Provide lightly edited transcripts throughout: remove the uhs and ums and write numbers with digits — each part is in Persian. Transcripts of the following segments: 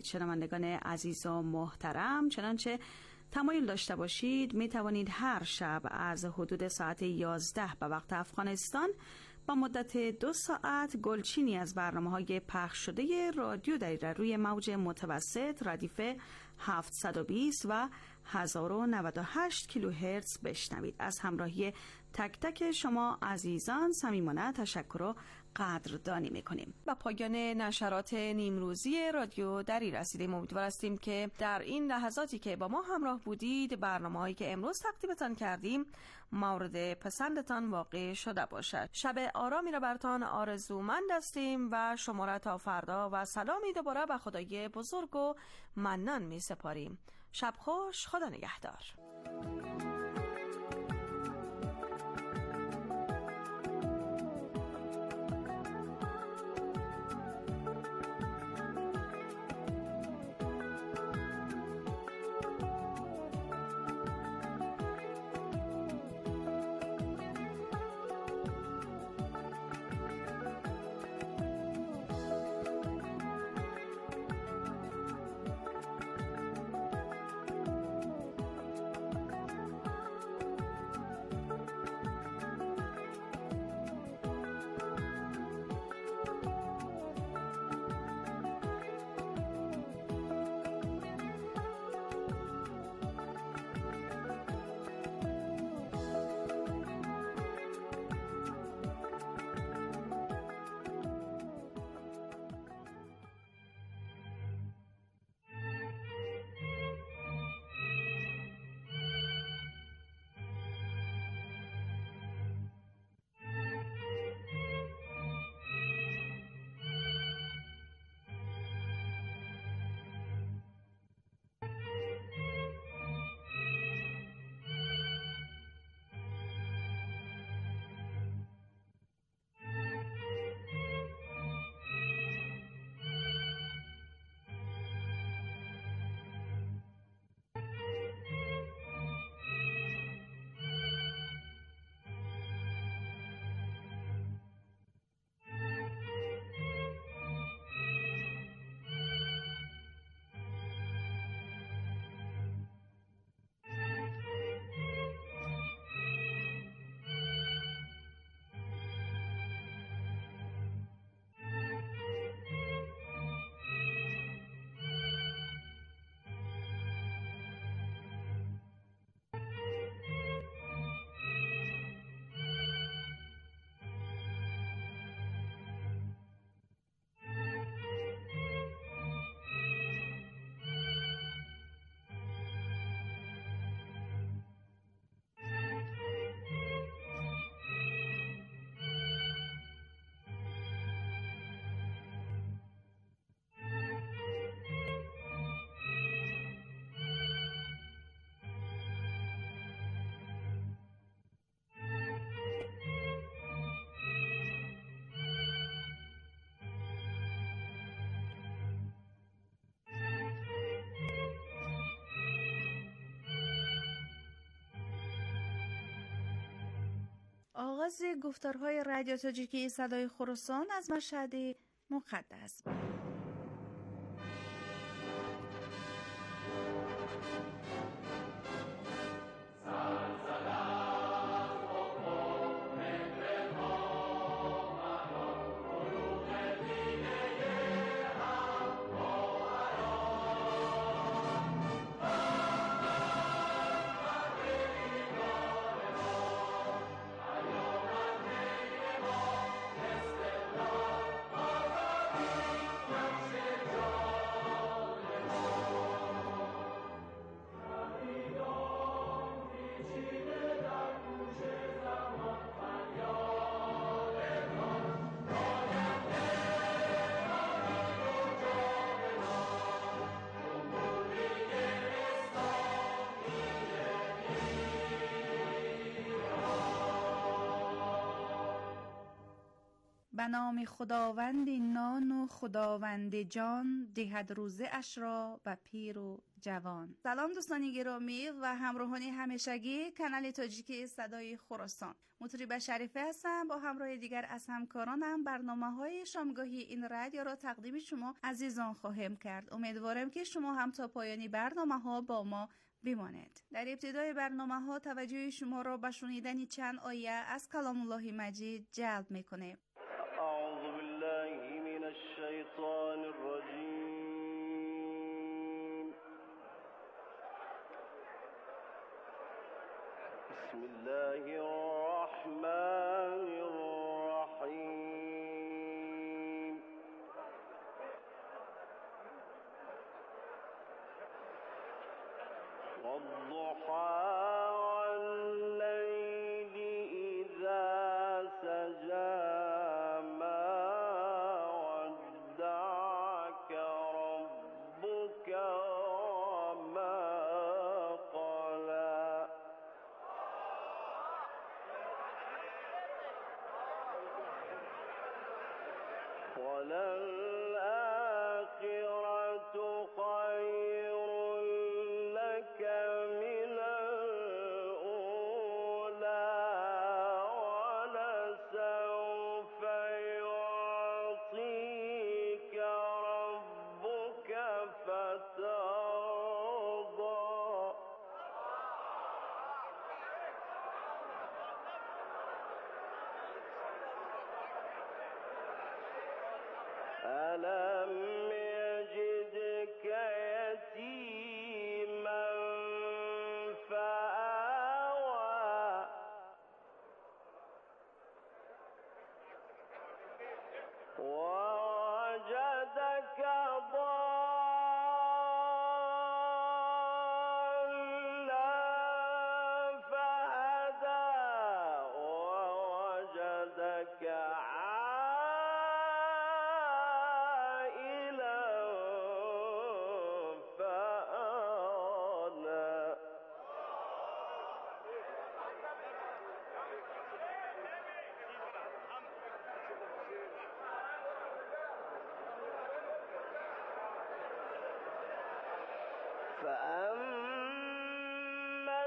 شنوندگان عزیز و محترم. چنانچه تمایل داشته باشید می توانید هر شب از حدود ساعت 11 به وقت افغانستان با مدت 2 ساعت گلچینی از برنامه‌های پخش شده رادیو دایره روی موج متوسط ردیف 720 و 1098 کیلوهرتز بشنوید. از همراهی تک تک شما عزیزان صمیمانه تشکر و قدردانی میکنیم. با پایان نشرات نیمروزی رادیو دری رسیدیم. امیدوار هستیم که در این لحظاتی که با ما همراه بودید برنامه‌هایی که امروز تقدیمتان کردیم مورد پسندتان واقع شده باشد. شب آرامی را برتان آرزومند هستیم و شما را تا فردا و سلامی دوباره به خدای بزرگ و منان می سپاریم. شب خوش، خدا نگهدار. آغاز گفتارهای رادیو تاجیکی صدای خراسان از مشهد مقدس. به نام خداوند نان و خداوند جان، دهد روزه اش را به پیر و جوان. سلام دوستان گرامی و همراهان همیشگی کانال تاجیکی صدای خراسان. مطرب شریفه هستم. با همراه دیگر از همکارانم برنامه‌های شامگاهی این رادیو را تقدیم شما عزیزان خواهم کرد. امیدوارم که شما هم تا پایانی برنامه‌ها با ما بمانید. در ابتدای برنامه‌ها توجه شما را به شنیدن چند آیه از کلام الله مجید جلب می‌کنیم. أعوذ بالله من الشيطان الرجيم. بسم الله الرحمن الرحيم. والضحى والليل إذا سجى وللآخرة خير لك من الأولى ولسوف يعطيك ربك فترضى. ألم يجدك يتيما فآوى ووجدك ضالا فهدى ووجدك فأما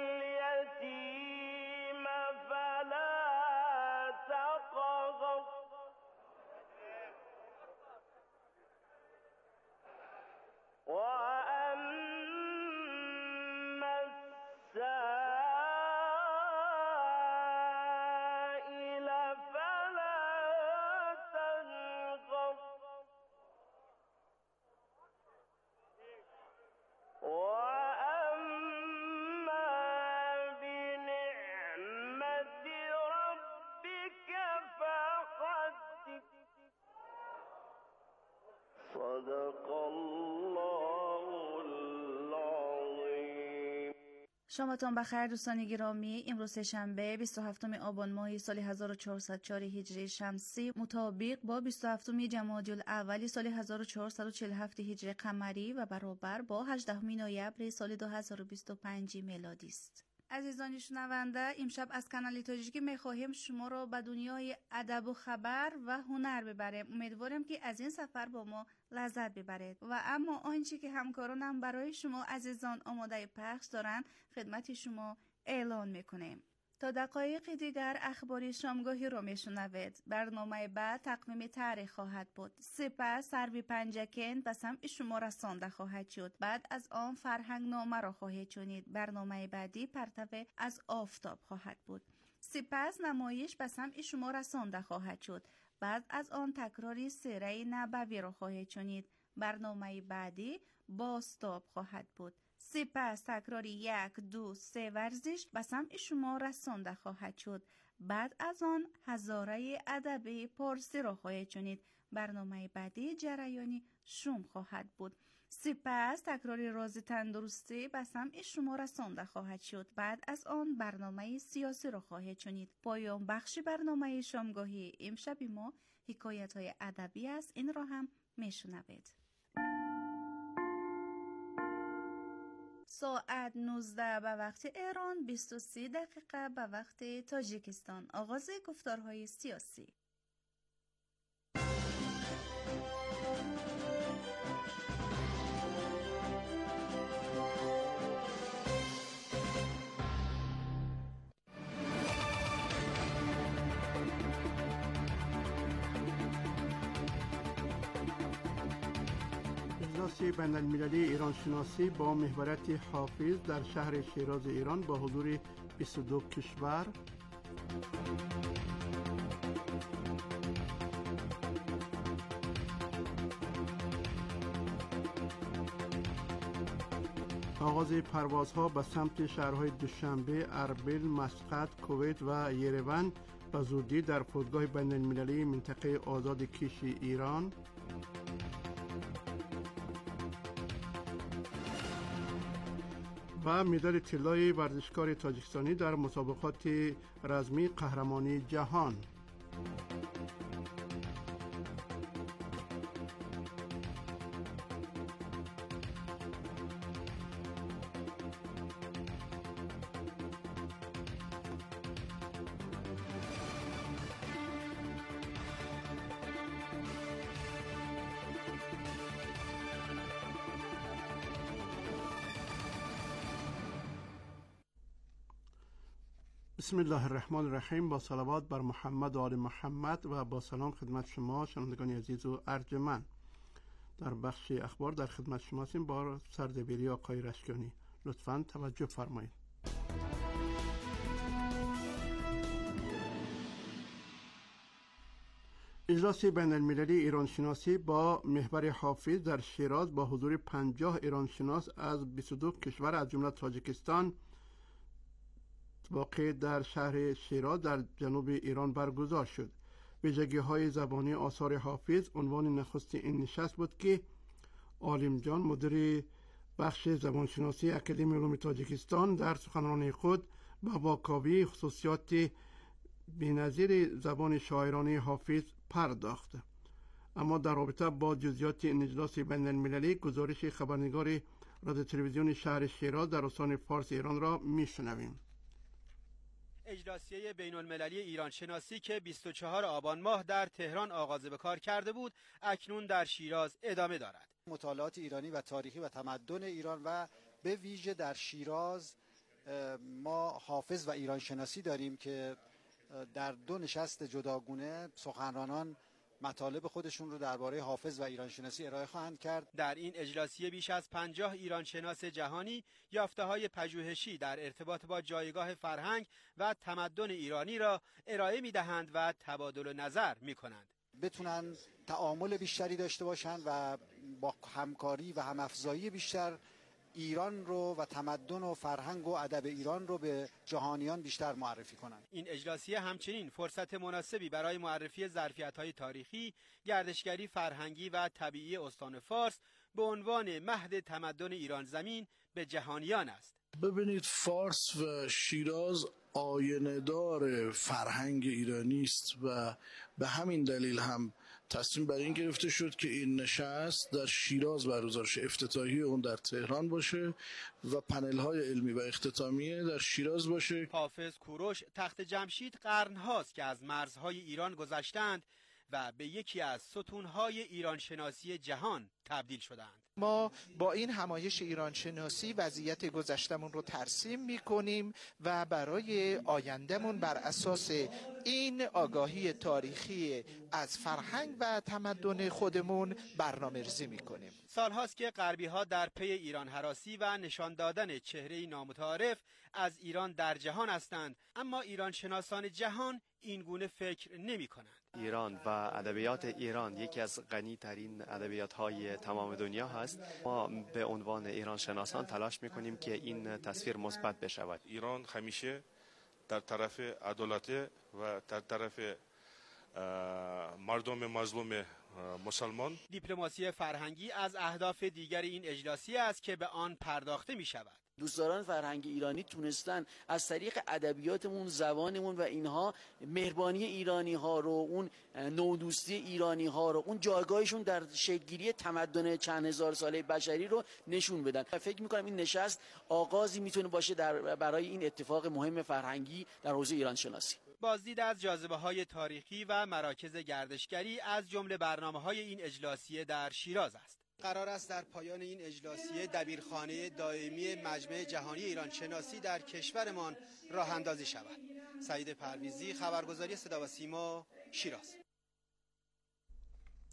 اليتيم فلا تقهر وأما السائل فلا تنهر وأما بنعمة ربك فحدث. صدق الله العظيم. شامتان بخیر دوستان گرامی. امروز شنبه 27 آبان ماه سال 1404 هجری شمسی مطابق با 27 جمادی الاول سال 1447 هجری قمری و برابر با 18 نوامبر سال 2025 میلادی است. عزیزان شنونده، امشب از کانال تاجیکی می‌خواهیم شما را به دنیای ادب و خبر و هنر ببریم. امیدوارم که از این سفر با ما لذت ببرید. و اما آنچه که همکارانم برای شما عزیزان آماده پخش دارند خدمت شما اعلان می‌کنیم. تا دقایق دیگر اخبار شامگاهی را میشنوید. برنامه بعد تقویم تاریخ خواهد بود. سپس سروی پنجکن به سمع شما رسانده خواهد شد. بعد از آن فرهنگ نامه را خواهید شنید. برنامه بعدی پرتو از آفتاب خواهد بود. سپس نمایش به سمع شما رسانده خواهد شد. بعد از آن تکراری سیره نبوی را خواهید شنید. برنامه بعدی بازتاب خواهد بود. سپس تکراری 1 2 3 ورزش به سمع شما رسانده خواهد شد. بعد از آن هزاره ادبی پارسی را خواهید شنید. برنامه بعدی جریانی شوم خواهد بود. سپس تکراری راز تندرستی به سمع شما رسانده خواهد شد. بعد از آن برنامه سیاسی را خواهید شنید. پایان بخش برنامه شامگاهی امشب ما حکایت های ادبی است. این را هم میشنوید. ساعت 19 به وقت ایران، 23 دقیقه به وقت تاجیکستان. آغاز گفتارهای سیاسی. اجلاس بین المللی ایران شناسی با محوریت حافظ در شهر شیراز ایران با حضور 22 کشور. آغاز پروازها به سمت شهرهای دوشنبه، اربیل، مسقط، کویت و یروان به زودی در فرودگاه بین المللی منطقه آزاد کیش ایران. و مدال طلای ورزشکار تاجیکستانی در مسابقات رزمی قهرمانی جهان. بسم الله الرحمن الرحیم. با صلوات بر محمد و آل محمد و با سلام خدمت شما شنوندگان عزیز و ارجمند. در بخش اخبار در خدمت شما هستیم با سردبیری آقای رشکانی. لطفاً توجه فرمایید. اجلاس بین المللی ایران شناسی با محور حافظ در شیراز با حضور 50 ایران شناس از 22 کشور از جمله تاجیکستان واقع در شهر شیراز در جنوب ایران برگزار شد. ویژگی‌های زبانی آثار حافظ عنوان نخست این نشست بود که عالم جان مدیر بخش زبانشناسی اکادمی علوم تاجیکستان در سخنرانی خود به واکاوی خصوصیات بی‌نظیر زبان شاعرانه حافظ پرداخت. اما در رابطه با جزئیات این اجلاس بین المللی گزارش خبرنگار رادیو تلویزیون شهر شیراز در استان فارس ایران را میشنویم. اجلاسیه بین المللی ایران شناسی که 24 آبان ماه در تهران آغاز به کار کرده بود اکنون در شیراز ادامه دارد. مطالعات ایرانی و تاریخی و تمدن ایران و به ویژه در شیراز ما حافظ و ایران شناسی داریم که در دو نشست جداگونه سخنرانان مطالب خودشون رو درباره حافظ و ایران شناسی ارائه خواهند کرد. در این اجلاسیه بیش از 50 ایران شناس جهانی یافته‌های پژوهشی در ارتباط با جایگاه فرهنگ و تمدن ایرانی را ارائه می‌دهند و تبادل نظر می‌کنند. بتونن تعامل بیشتری داشته باشند و با همکاری و همافزایی بیشتر ایران رو و تمدن و فرهنگ و ادب ایران رو به جهانیان بیشتر معرفی کنند. این اجلاسیه همچنین فرصت مناسبی برای معرفی ظرفیت‌های تاریخی، گردشگری فرهنگی و طبیعی استان فارس به عنوان مهد تمدن ایران زمین به جهانیان است. ببینید، فارس و شیراز آینه‌دار فرهنگ ایرانی است و به همین دلیل هم تصمیم بر این گرفته شد که این نشست در شیراز برگزار شه، افتتاحیه اون در تهران باشه و پنل‌های علمی و اختتامیه در شیراز باشه. حافظ، کوروش، تخت جمشید قرن‌هاست که از مرزهای ایران گذشتند و به یکی از ستون‌های ایران شناسی جهان تبدیل شدند. ما با این همایش ایران شناسی وضعیت گذشتمون رو ترسیم می‌کنیم و برای آیندهمون بر اساس این آگاهی تاریخی از فرهنگ و تمدن خودمون برنامه‌ریزی می‌کنیم. سالهاست که غربی‌ها در پی ایران هراسی و نشان دادن چهره‌ای نامتعارف از ایران در جهان هستند، اما ایران شناسان جهان این گونه فکر نمی‌کنند. ایران و ادبیات ایران یکی از غنی ترین ادبیات‌های تمام دنیا هست. ما به عنوان ایران شناسان تلاش می‌کنیم که این تصویر مثبت بشود. ایران همیشه در طرف عدالت و در طرف مردم مظلوم مسلمان. دیپلماسی فرهنگی از اهداف دیگر این اجلاسی است که به آن پرداخته می‌شود. دوستداران فرهنگ ایرانی تونستن از طریق ادبیاتمون، زبانمون و اینها مهربانی ایرانی ها رو، اون نودوستی ایرانی ها رو، اون جایگاهشون در شکل‌گیری تمدن چند هزار ساله بشری رو نشون بدن. فکر می‌کنم این نشست آغازی میتونه باشه برای این اتفاق مهم فرهنگی در حوزه ایران شناسی. بازدید از جاذبه‌های تاریخی و مراکز گردشگری از جمله برنامه‌های این اجلاسیه در شیراز است. قرار است در پایان این اجلاسیه دبیرخانه دائمی مجمع جهانی ایران شناسی در کشورمان راه اندازی شود. سعید پرویزی، خبرگزاری صدا و سیما، شیراز.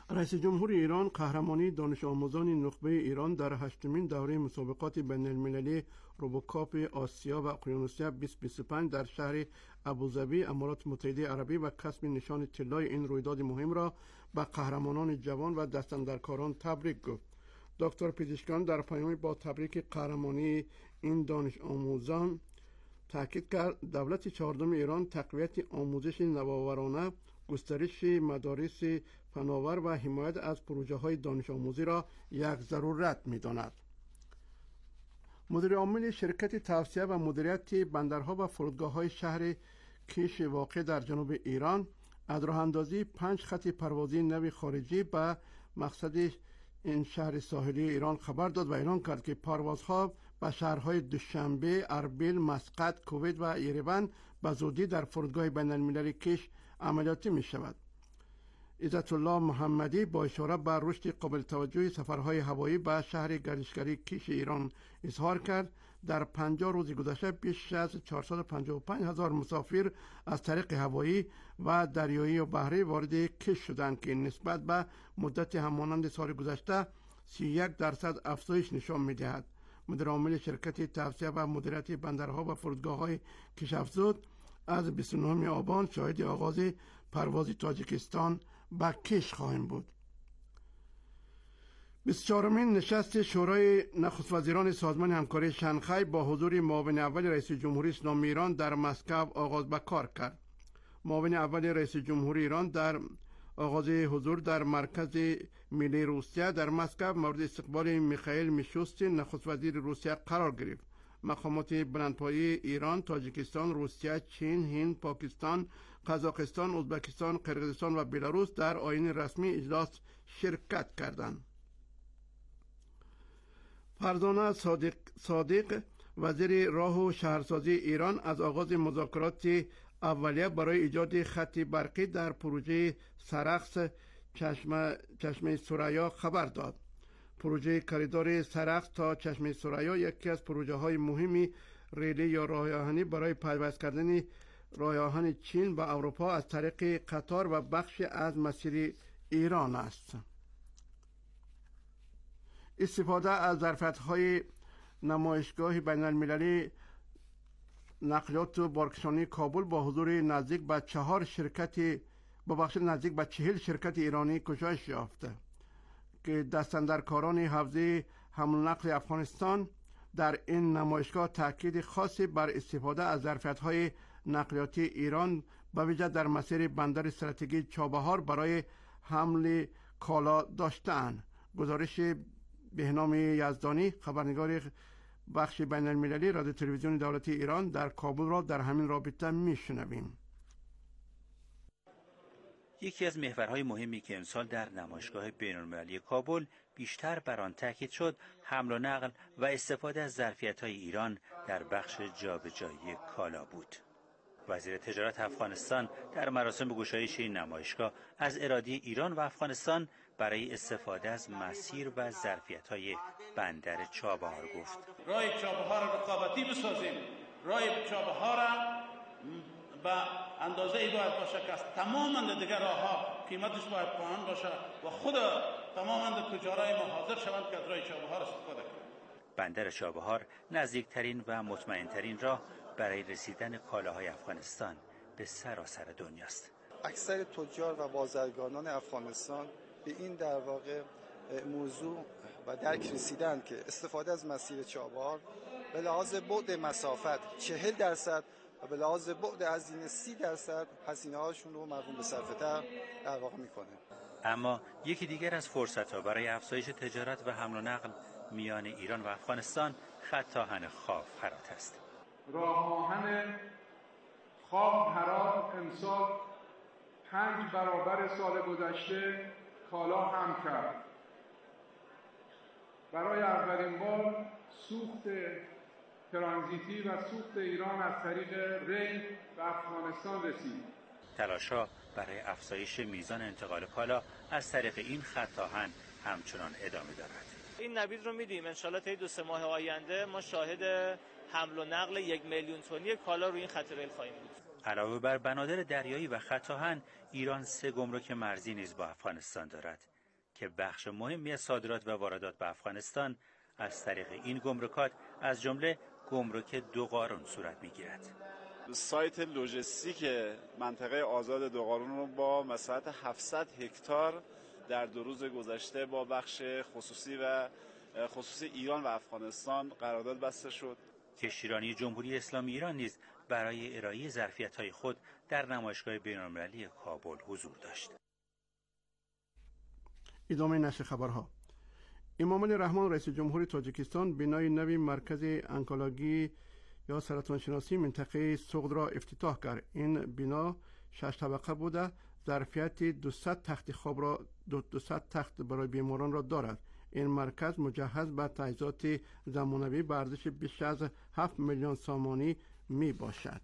رئیس جمهور ایران قهرمانی دانش آموزان نخبه ایران در 8مین دوره مسابقات بین المللی روبوکاپ آسیا و اقیانوسیا 2025 در شهر ابوظبی امارات متحده عربی و کسب نشان طلای این رویداد مهم را به قهرمانان جوان و دستاندرکاران تبریک گفت. دکتر پزشکیان در پیامی با تبریک قهرمانی این دانش آموزان تاکید کرد دولت 14 ایران تقویت آموزش نوآورانه، گسترش مدارس فناور و حمایت از پروژه های دانش آموزی را یک ضرورت می داند. مدیر عامل شرکت توسعه و مدیریت بندرها و فرودگاه های شهر کیش واقع در جنوب ایران از راه اندازی 5 خط پروازی نو خارجی به مقصد این شهر ساحلی ایران خبر داد و اعلام کرد که پروازها به شهرهای دوشنبه، اربیل، مسقط، کویت و یریون به زودی در فرودگاه بین المللی کیش عملیاتی می شود. عزت الله محمدی با اشاره بر رشد قابل توجه سفرهای هوایی به شهر گردشگری کیش ایران اظهار کرد در 50 روز گذشته بیش از 455,000 مسافر از طریق هوایی و دریایی و بحری وارد کیش شدند که نسبت به مدت همانند سال گذشته 31% افزایش نشان می‌دهد. مدیر عامل شرکت توسعه و مدیریت بندرها و فرودگاه‌های کیش افزود از 29 آبان شاهد آغاز پرواز تاجیکستان به کیش خواهیم بود. 24مین نشست شورای نخست وزیران سازمان همکاری شانگهای با حضور معاون اول رئیس جمهوری اسلامی ایران در مسکو آغاز به کار کرد. معاون اول رئیس جمهوری ایران در آغاز حضور در مرکز ملی روسیه در مسکو مورد استقبال میخائیل میشوستین نخست وزیر روسیه قرار گرفت. مقامات بلندپایه ایران، تاجیکستان، روسیه، چین، هند، پاکستان، قزاقستان، ازبکستان، قرقیزستان و بلاروس در آیین رسمی اجلاس شرکت کردند. فرزانه صادق وزیر راه و شهرسازی ایران از آغاز مذاکرات اولیه برای ایجاد خط برقی در پروژه سرخس چشمه ثریا خبر داد. پروژه کریدور سرخس تا چشمه ثریا یکی از پروژه های مهمی ریلی یا راه آهنی برای پیوست کردن راه آهن چین با اروپا از طریق قطار و بخش از مسیر ایران است. استفاده از ظرفیت‌های نمایشگاه بین المللی نقلیات و بارکشانی کابل با حضور نزدیک به 40 شرکت ایرانی گشایش یافته که دستاندرکاران حوزه حمل و نقل افغانستان در این نمایشگاه تاکید خاصی بر استفاده از ظرفیت‌های نقلیاتی ایران به ویژه در مسیر بندر استراتژیک چابهار برای حمل کالا داشتند. گزارش بهنام یزدانی خبرنگار بخش بین المللی رادیو تلویزیون دولتی ایران در کابل را در همین رابطه میشنویم. یکی از محورهای مهمی که امسال در نمایشگاه بین‌المللی کابل بیشتر بر آن تاکید شد حمل و نقل و استفاده از ظرفیت‌های ایران در بخش جابجایی کالا بود. وزیر تجارت افغانستان در مراسم گشایش این نمایشگاه از اراده ایران و افغانستان برای استفاده از مسیر و ظرفیت‌های بندر چابهار گفت. راه چابهار را رقابتی بسازیم. راه چابهار را به اندازه ای باید باشه که از تمام دیگر راه‌ها قیمتش باید پایین باشه و خود تمام تجارای ما حاضر شوند که از راه چابهار استفاده کنند. بندر چابهار نزدیکترین و مطمئن‌ترین راه برای رسیدن کالاهای افغانستان به سراسر دنیاست. اکثر تجار و بازرگانان افغانستان به این در واقع موضوع و درک رسیدند که استفاده از مسیر چابهار به لحاظ بعد مسافت 40% و به لحاظ بعد هزینه 30% هزینه‌هاشون رو مربوط به صرفه‌تر در واقع میکنه. اما یکی دیگر از فرصت‌ها برای افزایش تجارت و حمل و نقل میان ایران و افغانستان خط آهن خاو هرات است. راه آهن خاو هرات امسال 5 برابر سال گذشته کالا هم کرد. برای اولین بار سوخت ترانزیتی و سوخت ایران از طریق ریل به افغانستان رسید. تلاش‌ها برای افزایش میزان انتقال کالا از طریق این خط آهن همچنان ادامه دارد. این نوید رو میدیم انشالله طی 2-3 ماه آینده ما شاهد حمل و نقل 1 میلیون تنی کالا روی این خط ریل خواهیم بود. علاوه بر بنادر دریایی و خط آهن، ایران 3 گمرک مرزی نیز با افغانستان دارد. که بخش مهمی از صادرات و واردات به افغانستان از طریق این گمرکات از جمله گمرک دوقارون صورت می‌گیرد. سایت لوجستیک منطقه آزاد دوقارون رو با مساحت 700 هکتار در 2 روز گذشته با بخش خصوصی ایران و افغانستان قرارداد بسته شد. کشتیرانی جمهوری اسلامی ایران نیز برای ارائه ظرفیت‌های خود در نمایشگاه بین‌المللی کابل حضور داشت. ادامه نشر خبرها. امامعلی رحمان رئیس جمهور تاجیکستان بنای نوی مرکز انکولوژی یا سرطان شناسی منطقه سغد را افتتاح کرد. این بنا 6 طبقه بوده، ظرفیت 200 تخت خواب را 200 تخت برای بیماران را دارد. این مرکز مجهز به تجهیزات زمانوی به ارزش بیش از 7 میلیون سامانی می باشد.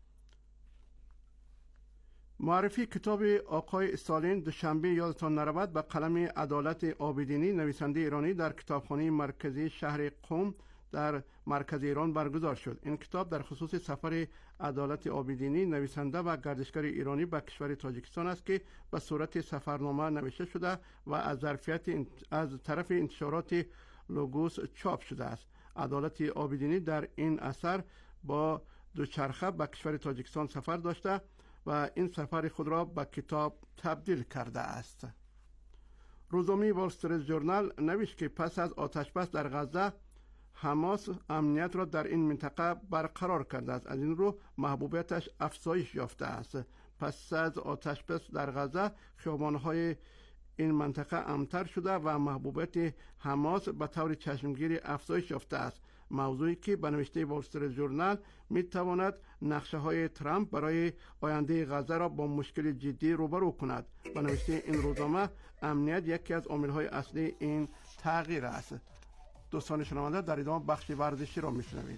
معرفی کتاب آقای استالین دوشنبه یادتان نرود به قلم عدالت عابدینی نویسنده ایرانی در کتابخانه مرکزی شهر قم در مرکز ایران برگزار شد. این کتاب در خصوص سفر عدالت عابدینی نویسنده و گردشگر ایرانی به کشور تاجیکستان است که به صورت سفرنامه نوشته شده و از طرف انتشارات لوگوس چاپ شده است. عدالت عابدینی در این اثر با دوچرخه به کشور تاجیکستان سفر داشته و این سفر خود را به کتاب تبدیل کرده است. روزنامه وال استریت ژورنال نوشت که پس از آتشبس در غزه حماس امنیت را در این منطقه برقرار کرده است. از این رو محبوبیتش افزایش یافته است. پس از آتشبس در غزه خیابان‌های این منطقه امن‌تر شده و محبوبیت حماس به طور چشمگیری افزایش یافته است. موضوعی که به نوشته وال استریت ژورنال می‌تواند نقشه‌های ترامپ برای آینده غزه را با مشکل جدی روبرو کند. به نوشته این روزنامه امنیت یکی از عامل‌های اصلی این تغییر است. دوستان شنونده، در ادامه بخش ورزشی را میشنوید.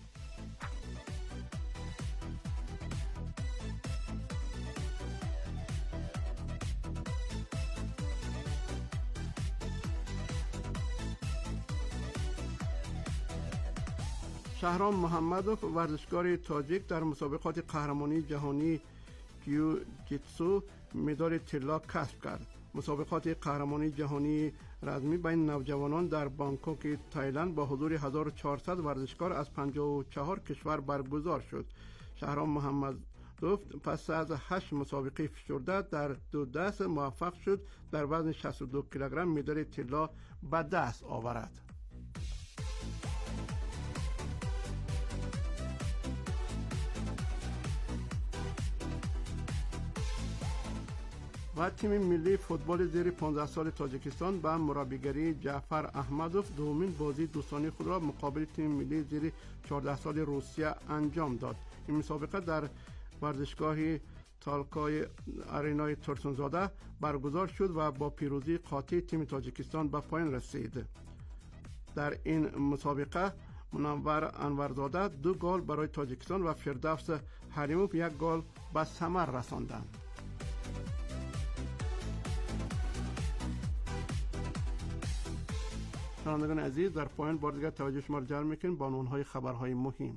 شهرام محمدوف ورزشکار تاجیک در مسابقات قهرمانی جهانی جیوجیتسو مدال طلا کسب کرد. مسابقات قهرمانی جهانی رزمی بین نوجوانان در بانکوک تایلند با حضور 1400 ورزشکار از 54 کشور برگزار شد. شهرام محمدوف پس از 8 مسابقه فشرده در 2 دست موفق شد در وزن 62 کیلوگرم مدال طلا به دست آورد. و تیم ملی فوتبال زیر 15 سال تاجیکستان به مربیگری جعفر احمدوف دومین بازی دوستانه خود را مقابل تیم ملی زیر 14 سال روسیه انجام داد. این مسابقه در ورزشگاه تالکای آرینای ترسونزاده برگزار شد و با پیروزی قاطع تیم تاجیکستان به پایان رسید. در این مسابقه منور انورزاده 2 گل برای تاجیکستان و فردوس حلیموف 1 گل به ثمر رساندند. شنوندگان عزیز، در پایان بار دیگر توجه شما را جلب می‌کنیم با عنوان‌های خبرهای مهم.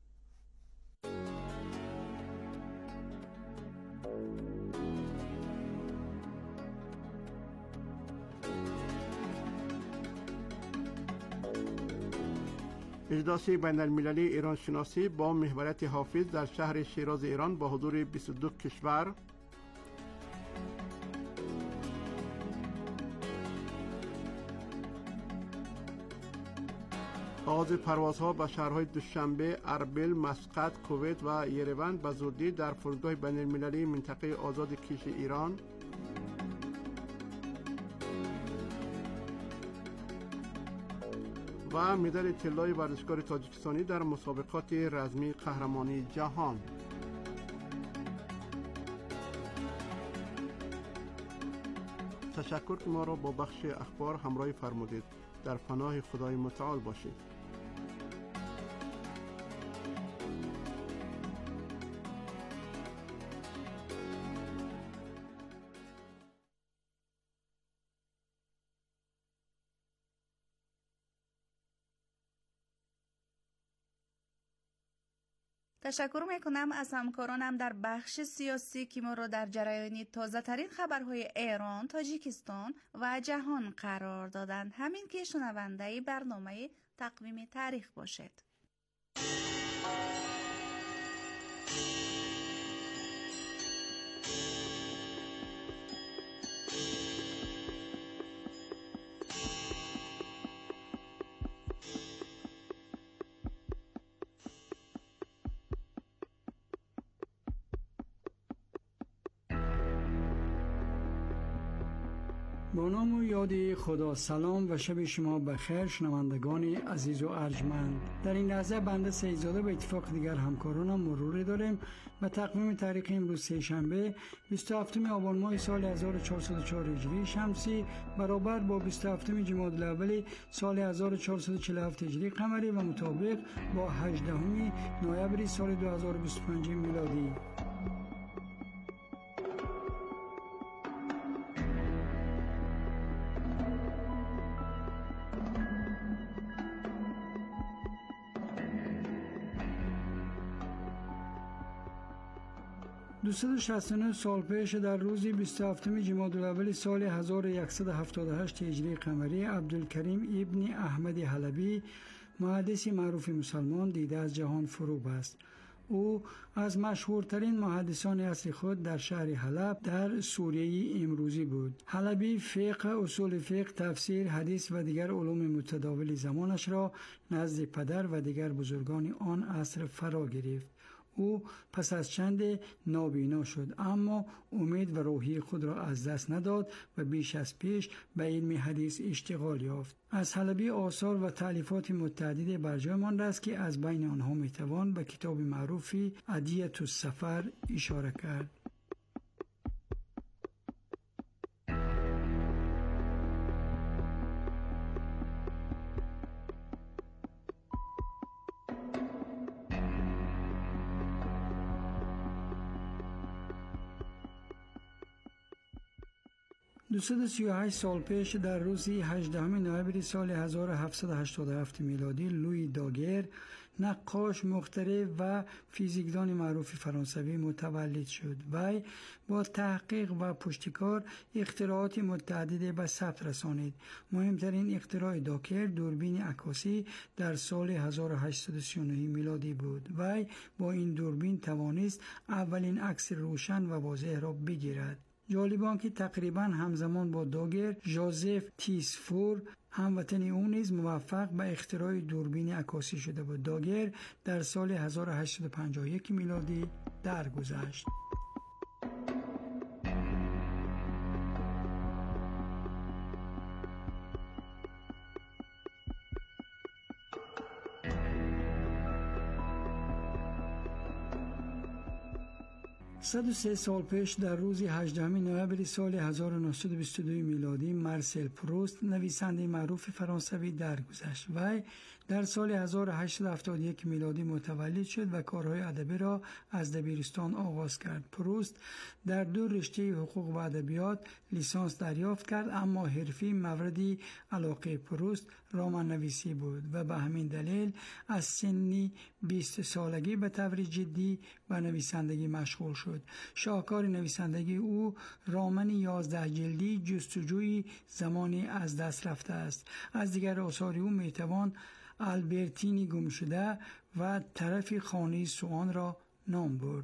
اجلاس بین المللی ایران شناسی با محوریت حافظ در شهر شیراز ایران با حضور 22 کشور. آغاز پروازها به شهرهای دوشنبه، اربیل، مسقط، کویت و یروان به زودی در فرودگاه بین المللی منطقه آزاد کیش ایران. و مدال طلای ورزشکار تاجیکستانی در مسابقات رزمی قهرمانی جهان. تشکر که ما را با بخش اخبار همراهی فرمودید. در پناه خدای متعال باشید. تشکر میکنم از همکارانم در بخش سیاسی که ما را در جریان تازه ترین خبرهای ایران، تاجیکستان و جهان قرار دادند. همین که شنونده برنامه تقویم تاریخ باشید. با نام و یاد خدا. سلام و شب شما بخیر شنوندگان عزیز و ارجمند. در این لحظه بنده سیدزاده به اتفاق دیگر همکارانم مرور داریم به تقویم تاریخ امروز سه‌شنبه 27 آبان ماه سال 1404 هجری شمسی برابر با 27 جمادی الاول سال 1447 هجری قمری و مطابق با 18 نوامبر سال 2025 میلادی. دویست و 69 سال پیش در روز 27 جمادی الاول سال 1178 هجری قمری عبدالکریم ابن احمد حلبی محدث معروف مسلمان دیده از جهان فرو بست. او از مشهورترین محدثان عصر خود در شهر حلب در سوریه امروزی بود. حلبی فقه، اصول فقه، تفسیر، حدیث و دیگر علوم متداول زمانش را نزد پدر و دیگر بزرگان آن عصر فرا گرفت. او پس از چند نابینا شد، اما امید و روحی خود را از دست نداد و بیش از پیش به علم حدیث اشتغال یافت. از حلبی آثار و تالیفات متعددی بر جای مانده است که از بین آنها میتوان به کتاب معروفی عدیة السفر اشاره کرد. دویست و 38 سال پیش در روز 18 نوامبر سال 1787 میلادی لویی داگر، نقاش، مخترع و فیزیکدان معروف فرانسوی متولد شد. وی با تحقیق و پشتکار اختراعات متعددی به ثبت رسانید. مهمترین اختراع داگر دوربین عکاسی در سال 1839 میلادی بود. وی با این دوربین توانست اولین عکس روشن و واضح را بگیرد. جالبان که تقریبا همزمان با داگر ژوزف تیسفور هموطن او نیز موفق به اختراع دوربین عکاسی شده بود. داگر در سال 1851 میلادی درگذشت. صد و 3 سال پیش در روز 18 نوامبر سال 1922 میلادی مارسل پروست نویسنده معروف فرانسوی درگذشت. وی در سال 1871 میلادی متولد شد و کارهای ادبی را از دبیرستان آغاز کرد. پروست در 2 رشته حقوق و ادبیات لیسانس دریافت کرد، اما حرفی موردی علاقه پروست رمان نویسی بود و به همین دلیل از سنی 20 سالگی به طور جدی به نویسندگی مشغول شد. شاهکار نویسندگی او رمان 11 جلدی جستجوی زمانی از دست رفته است. از دیگر آثار او میتوان البرتینی گم شده و طرف خانه سوان را نام برد.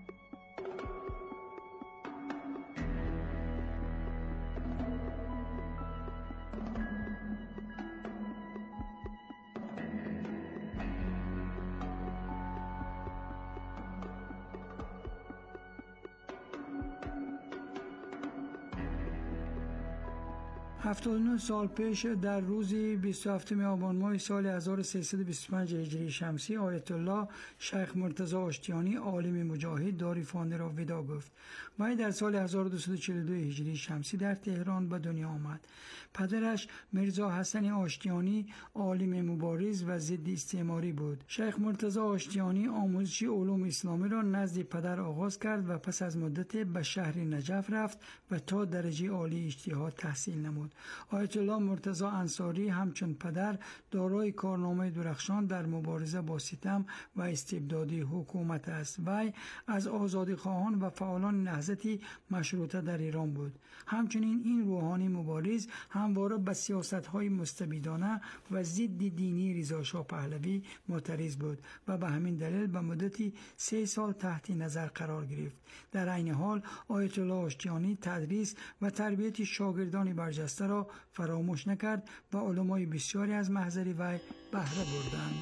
هفتاد و 9 سال پیش در روز 27 آبان ماه سال 1325 هجری شمسی آیت الله شیخ مرتضی آشتیانی عالم مجاهد داری فانی را ودا گفت. وی در سال 1242 هجری شمسی در تهران به دنیا آمد. پدرش میرزا حسن آشتیانی عالم مبارز و ضد استعماری بود. شیخ مرتضی آشتیانی آموزش علوم اسلامی را نزد پدر آغاز کرد و پس از مدت به شهر نجف رفت و تا درجه عالی اجتهاد تحصیل نمود. نمود. آیت الله مرتضی انصاری همچون پدر دارای کارنامه درخشان در مبارزه با ستم و استبدادی حکومت است. وی از آزادیخواهان و فعالان نهضت مشروطه در ایران بود. همچنین این روحانی مبارز همواره به سیاست‌های مستبدانه و ضد دینی رضا شاه پهلوی معترض بود و به همین دلیل به مدتی 3 سال تحت نظر قرار گرفت. در عین حال آیت الله آشتیانی تدریس و تربیت شاگردان برجسته را فراموش نکرد و علمای بسیاری از محضر وی بهره بردند.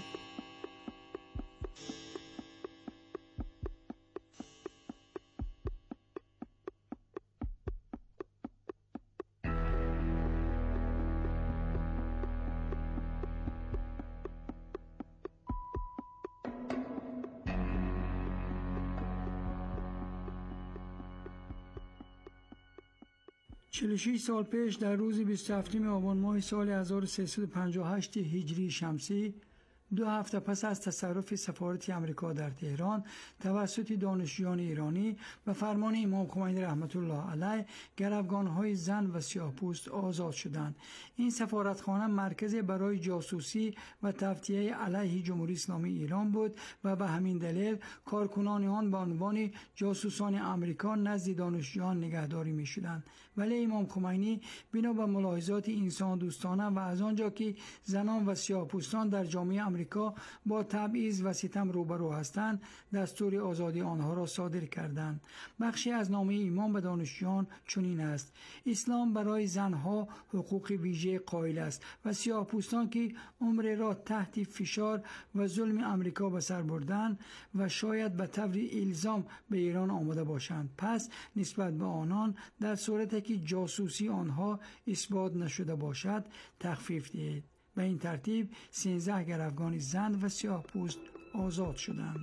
چهل سال پیش در روز 27 آبان ماه سال 1358 هجری شمسی، 2 هفته پس از تصرف سفارت امریکا در تهران توسط دانشجویان ایرانی به فرمان امام خمینی رحمت الله علیه، گروگان‌های زن و سیاه‌پوست آزاد شدند. این سفارتخانه مرکزی برای جاسوسی و تفتیه علیه جمهوری اسلامی ایران بود و به همین دلیل کارکنان آن به عنوان جاسوسان امریکا نزد دانشجویان نگهداری می‌شدند. ولی امام خمینی بنا به ملاحظات انسان دوستانه و از آنجا که زنان و سیاه‌پوستان در جامعه امریکا با تبعیض و ستم روبرو هستند، دستور آزادی آنها را صادر کردند. بخشی از نامه امام به دانشجویان چنین است: اسلام برای زنها حقوق ویژه قائل است و سیاه‌پوستان که عمر را تحت فشار و ظلم امریکا به سر بردند و شاید به طور الزام به ایران آمده باشند، پس نسبت به آنان در صورتی که جاسوسی آنها اثبات نشده باشد تخفیف دهید. به این ترتیب 13 گروگان زن و سیاه‌پوست آزاد شدند.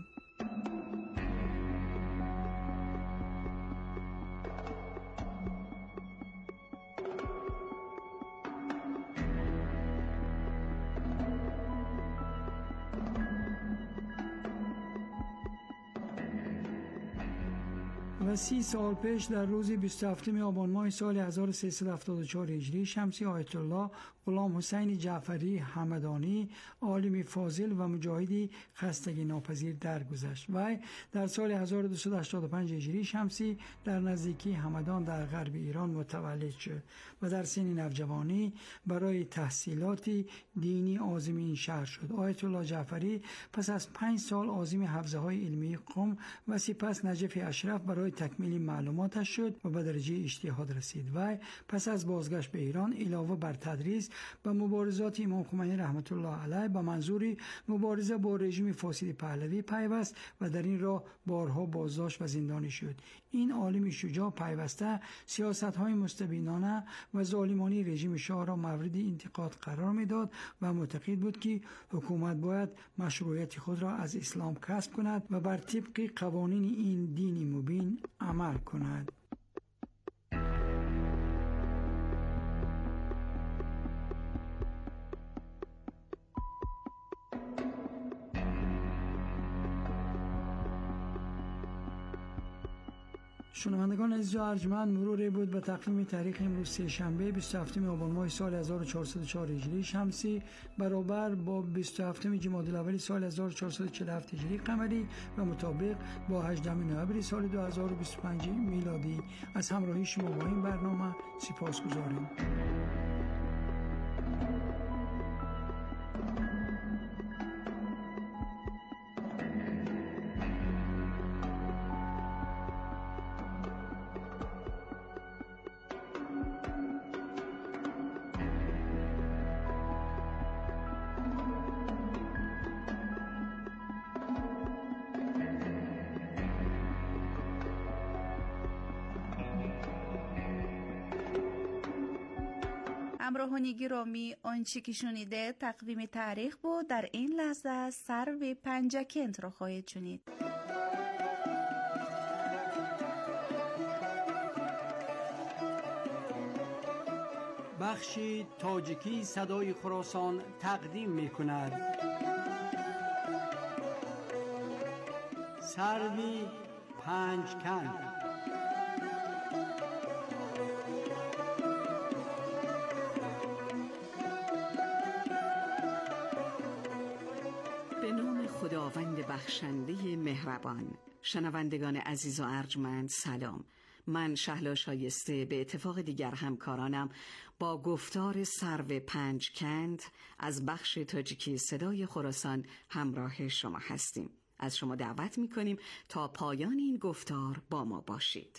و 30 سال پیش در روز 27 آبان ماه سال 1374 هجری شمسی، آیت الله غلام حسین جعفری همدانی، عالم فاضل و مجاهدی خستگی ناپذیر درگذشت. وی در سال 1285 هجری شمسی در نزدیکی همدان در غرب ایران متولد شد و در سن نوجوانی برای تحصیلات دینی عازم این شهر شد. آیت الله جعفری پس از 5 سال عازم حوزه‌های علمی قم و سپس نجف اشرف برای تکمیل معلوماتش شد و به درجه اجتهاد رسید. وی پس از بازگشت به ایران علاوه بر تدریس به مبارزات امام خمینی رحمت الله علیه به منظور مبارزه با رژیم فاسد پهلوی پیوست و در این راه بارها بازداشت و زندانی شد. این عالم شجاع پیوسته سیاست‌های مستبدانه و ظالمانه رژیم شاه را مورد انتقاد قرار می‌داد و معتقد بود که حکومت باید مشروعیت خود را از اسلام کسب کند و بر طبق قوانین این دین مبین عمل کند. شنوندگان عزیز و ارجمند، مرور بود به تقویم تاریخ امروز سه‌شنبه 27 آبان ماه سال 1404 هجری شمسی برابر با 27 جمادی الاول سال 1447 هجری قمری و مطابق با 18 نوامبر سال 2025 میلادی. از همراهی شما با این برنامه سپاسگزاریم. همراهان گرامی، آنچه که شنیده تقویم تاریخ بود. در این لحظه سرو پنجکنت را خواهید شنید. بخش تاجیکی صدای خراسان تقدیم می کند. سروی پنجکنت. خداوند بخشنده مهربان. شنوندگان عزیز و ارجمند سلام. من شهلا شایسته به اتفاق دیگر همکارانم با گفتار سرو پنجکند از بخش تاجیکی صدای خراسان همراه شما هستیم. از شما دعوت می‌کنیم تا پایان این گفتار با ما باشید.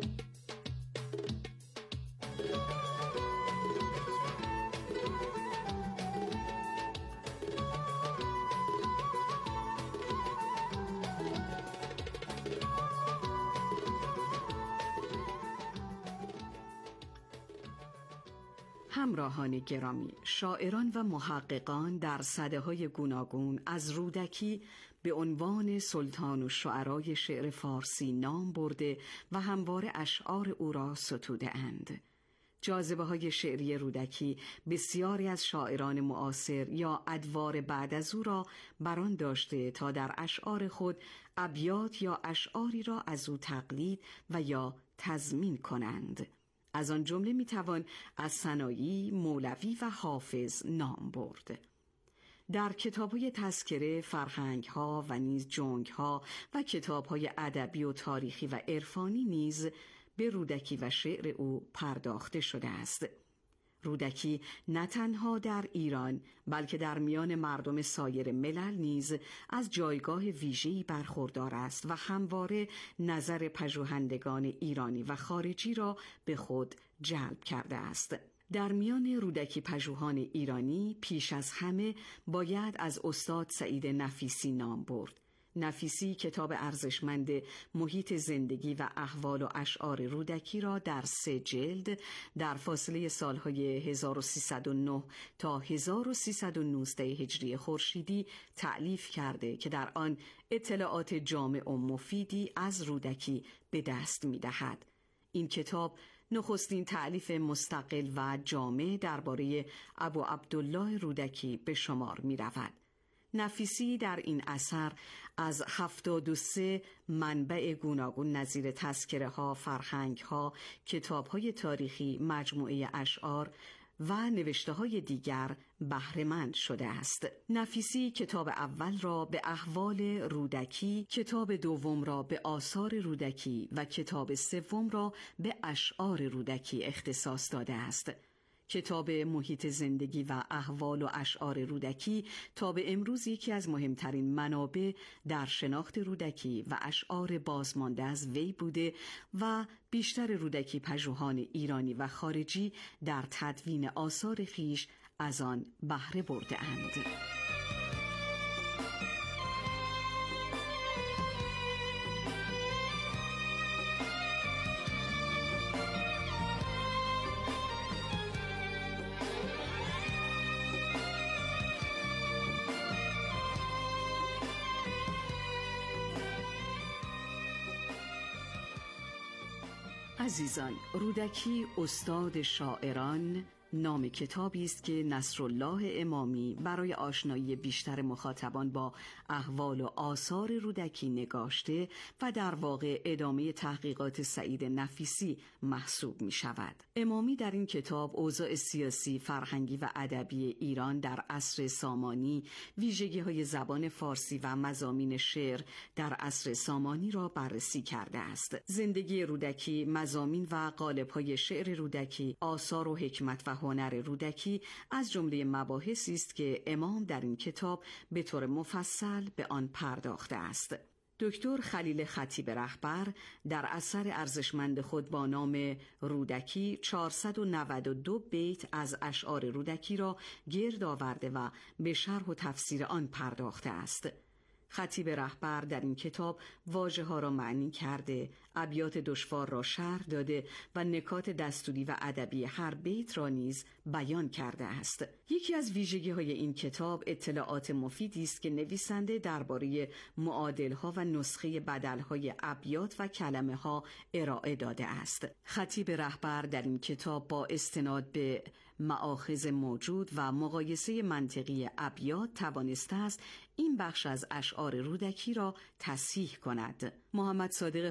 همراهان گرامی، شاعران و محققان در سده‌های گوناگون از رودکی به عنوان سلطان الشعرای شعر فارسی نام برده و همواره اشعار او را ستوده اند. جاذبه‌های شعری رودکی بسیاری از شاعران معاصر یا ادوار بعد از او را بران داشته تا در اشعار خود ابیات یا اشعاری را از او تقلید و یا تضمین کنند. از آن جمله میتوان از سنایی، مولوی و حافظ نام برد. در کتاب‌های تذکره، فرهنگ‌ها و نیز جنگ‌ها و کتاب‌های ادبی و تاریخی و عرفانی نیز به رودکی و شعر او پرداخته شده است. رودکی نه تنها در ایران بلکه در میان مردم سایر ملل نیز از جایگاه ویژه‌ای برخوردار است و همواره نظر پژوهندگان ایرانی و خارجی را به خود جلب کرده است. در میان رودکی پژوهان ایرانی پیش از همه باید از استاد سعید نفیسی نام برد. نفیسی کتاب ارزشمند محیط زندگی و احوال و اشعار رودکی را در 3 جلد در فاصله سالهای 1309 تا 1319 هجری خورشیدی تألیف کرده که در آن اطلاعات جامع و مفیدی از رودکی به دست می‌دهد. این کتاب نخستین تألیف مستقل و جامع درباره ابو عبدالله رودکی به شمار می‌رود. نفیسی در این اثر از 73 منبع گوناگون نظیر تذکره ها، فرهنگ ها، کتاب های تاریخی، مجموعه اشعار و نوشته های دیگر بهره‌مند شده است. نفیسی کتاب اول را به احوال رودکی، کتاب دوم را به آثار رودکی و کتاب سوم را به اشعار رودکی اختصاص داده است. کتاب محیط زندگی و احوال و اشعار رودکی تا به امروز یکی از مهمترین منابع در شناخت رودکی و اشعار بازمانده از وی بوده و بیشتر رودکی پژوهان ایرانی و خارجی در تدوین آثار خویش از آن بهره برده اند. عزیزان، رودکی استاد شاعران نام کتابی است که نصرالله امامی برای آشنایی بیشتر مخاطبان با احوال و آثار رودکی نگاشته و در واقع ادامه تحقیقات سعید نفیسی محسوب می شود. امامی در این کتاب اوضاع سیاسی، فرهنگی و ادبی ایران در عصر سامانی، ویژگی‌های زبان فارسی و مضامین شعر در عصر سامانی را بررسی کرده است. زندگی رودکی، مضامین و قالب‌های شعر رودکی، آثار و حکمت و هنر رودکی از جمله مباحثی است که امام در این کتاب به طور مفصل به آن پرداخته است. دکتر خلیل خطیب رهبر در اثر ارزشمند خود با نام رودکی 492 بیت از اشعار رودکی را گرد آورده و به شرح و تفسیر آن پرداخته است. خطیب رهبر در این کتاب واژه‌ها را معنی کرده، ابیات دشوار را شرح داده و نکات دستوری و ادبی هر بیت را نیز بیان کرده است. یکی از ویژگی‌های این کتاب اطلاعات مفیدی است که نویسنده درباره معادل‌ها و نسخه بدل‌های ابیات و کلمه‌ها ارائه داده است. خطیب رهبر در این کتاب با استناد به مآخذ موجود و مقایسه منطقی ابیات توانسته است این بخش از اشعار رودکی را تصحیح کند. محمد صادق همایون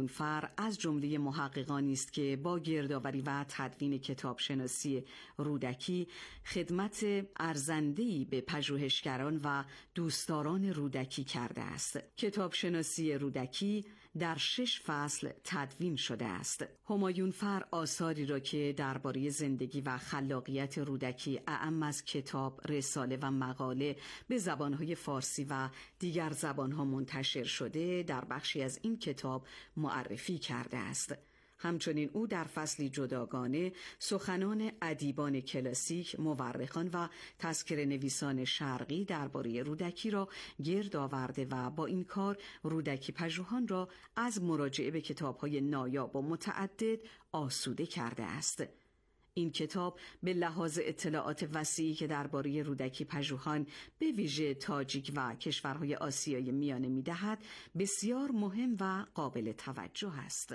فر از جمله محققانی است که با گردآوری و تدوین کتابشناسی رودکی خدمت ارزنده‌ای به پژوهشگران و دوستداران رودکی کرده است. کتابشناسی رودکی در 6 فصل تدوین شده است. همایون فر آثاری را که درباره زندگی و خلاقیت رودکی اعم از کتاب، رساله و مقاله به زبانهای فارسی و دیگر زبانها منتشر شده در بخشی از این کتاب معرفی کرده است. همچنین او در فصلی جداگانه سخنان ادیبان کلاسیک، مورخان و تذکره نویسان شرقی درباره رودکی را گرد آورده و با این کار رودکی پژوهان را از مراجعه به کتاب‌های نایاب و متعدد آسوده کرده است. این کتاب به لحاظ اطلاعات وسیعی که درباره رودکی پژوهان به ویژه تاجیک و کشورهای آسیای میانه می‌دهد، بسیار مهم و قابل توجه است.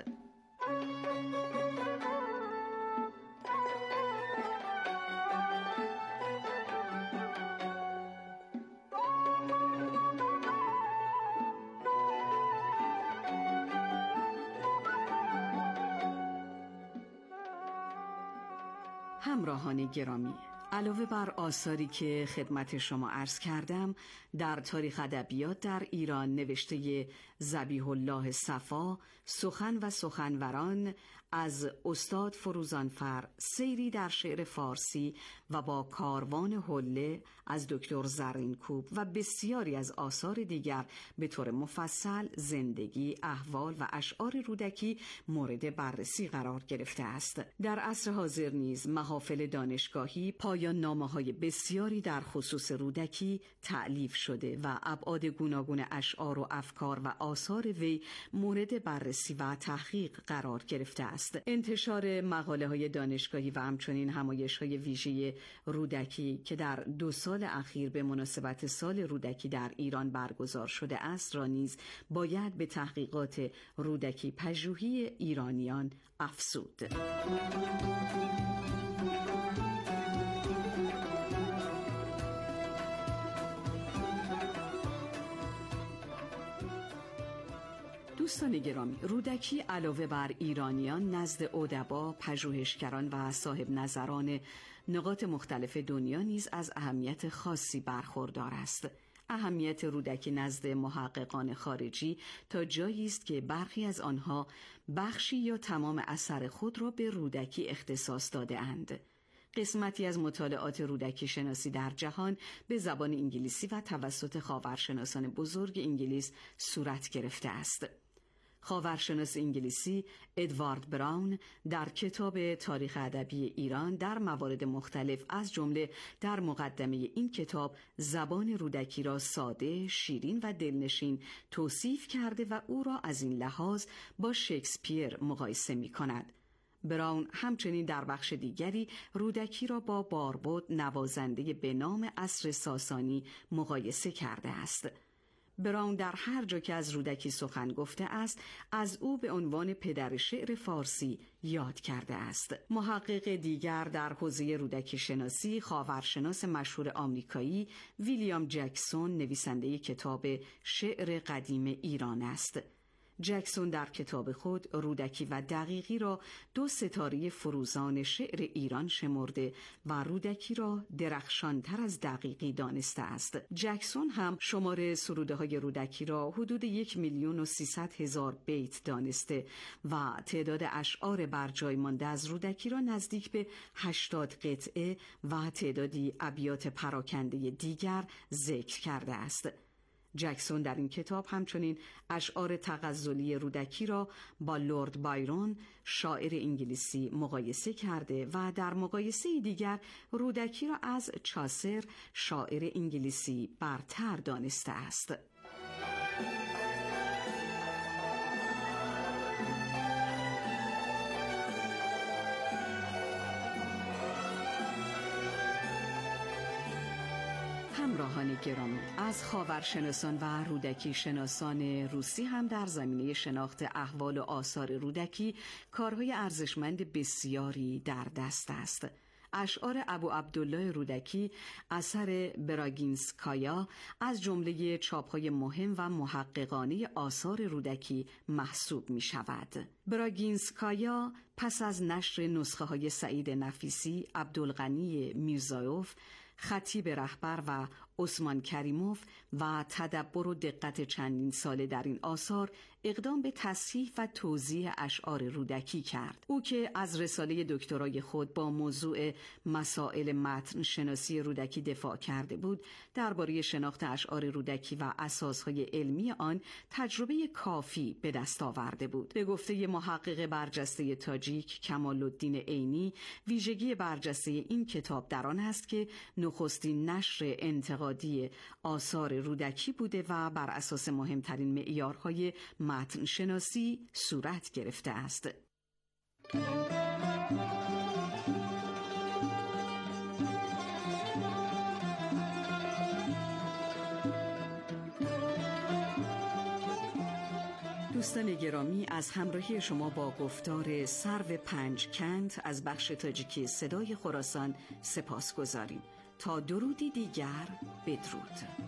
همراهان گرامی، علاوه بر آثاری که خدمت شما عرض کردم، در تاریخ ادبیات در ایران نوشته ذبیح الله صفا، سخن و سخنوران از استاد فروزانفر، سیری در شعر فارسی و با کاروان حله از دکتر زرینکوب و بسیاری از آثار دیگر به طور مفصل زندگی، احوال و اشعار رودکی مورد بررسی قرار گرفته است. در عصر حاضر نیز محافل دانشگاهی پایان نامه‌های بسیاری در خصوص رودکی تألیف شده و ابعاد گوناگون اشعار و افکار و آثار وی مورد بررسی و تحقیق قرار گرفته است. انتشار مقاله‌های دانشگاهی و همچنین همایش‌های ویژه رودکی که در 2 سال اخیر به مناسبت سال رودکی در ایران برگزار شده است را نیز باید به تحقیقات رودکی پژوهی ایرانیان افزود. دوستان گرامی، رودکی علاوه بر ایرانیان نزد ادبا، پژوهشگران و صاحب نظران نقاط مختلف دنیا نیز از اهمیت خاصی برخوردار است. اهمیت رودکی نزد محققان خارجی تا جایی است که برخی از آنها بخشی یا تمام اثر خود را به رودکی اختصاص داده اند. قسمتی از مطالعات رودکی شناسی در جهان به زبان انگلیسی و توسط خاورشناسان بزرگ انگلیس صورت گرفته است. خاورشناس انگلیسی ادوارد براون در کتاب تاریخ ادبی ایران در موارد مختلف از جمله در مقدمه این کتاب زبان رودکی را ساده، شیرین و دلنشین توصیف کرده و او را از این لحاظ با شکسپیر مقایسه می کند. براون همچنین در بخش دیگری رودکی را با باربد نوازنده به نام عصر ساسانی مقایسه کرده است. براون در هر جا که از رودکی سخن گفته است، از او به عنوان پدر شعر فارسی یاد کرده است. محقق دیگر در حوزه رودکی شناسی، خاورشناس مشهور آمریکایی ویلیام جکسون، نویسنده کتاب شعر قدیم ایران است. جکسون در کتاب خود رودکی و دقیقی را 2 ستاره فروزان شعر ایران شمرده و رودکی را درخشانتر از دقیقی دانسته است. جکسون هم شمار سروده های رودکی را حدود 1,300,000 بیت دانسته و تعداد اشعار بر جای مانده از رودکی را نزدیک به 80 قطعه و تعدادی ابیات پراکنده دیگر ذکر کرده است. جکسون در این کتاب همچنین اشعار تغزلی رودکی را با لورد بایرون، شاعر انگلیسی، مقایسه کرده و در مقایسه دیگر رودکی را از چاسر، شاعر انگلیسی، برتر دانسته است. همراهان گرامی، از خاورشناسان و رودکی شناسان روسی هم در زمینه شناخت احوال و آثار رودکی کارهای ارزشمند بسیاری در دست است. اشعار ابو عبدالله رودکی اثر براگینسکایا از جمله چاپ‌های مهم و محققانه آثار رودکی محسوب می‌شود. براگینسکایا پس از نشر نسخه‌های سعید نفیسی، عبدالغنی میرزایوف، خطیب رهبر و عثمان کریموف و تدبر و دقت چندین ساله در این آثار اقدام به تصحیح و توضیح اشعار رودکی کرد. او که از رساله دکترای خود با موضوع مسائل متن شناسی رودکی دفاع کرده بود، درباره شناخت اشعار رودکی و اساسهای علمی آن تجربه کافی به دست آورده بود. به گفته محقق برجسته تاجیک کمال الدین عینی، ویژگی برجسته این کتاب در آن است که نخستین نشر انتقادی آثار رودکی بوده و بر اساس مهمترین معیارهای متن شناسی صورت گرفته است. دوستان گرامی، از همراهی شما با گفتار سرو پنجکند از بخش تاجیکی صدای خراسان سپاسگزاریم. تا درودی دیگر، بدرود.